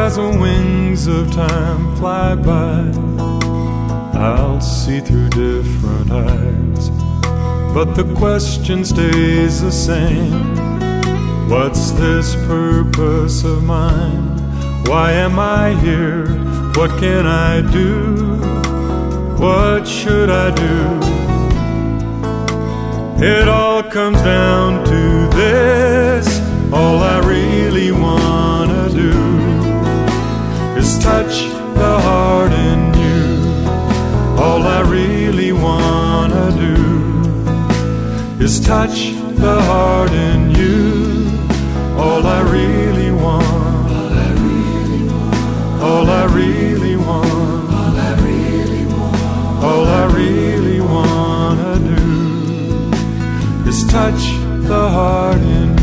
as the wings of time fly by, I'll see through different eyes, but the question stays the same. What's this purpose of mine? Why am I here? What can I do? What should I do? It all comes down to this. All I really wanna do is touch the heart in you. All I really wanna do is touch the heart in you. All I really want, all I really want, all I really want, all I really want, all I really wanna do is touch the heart in you.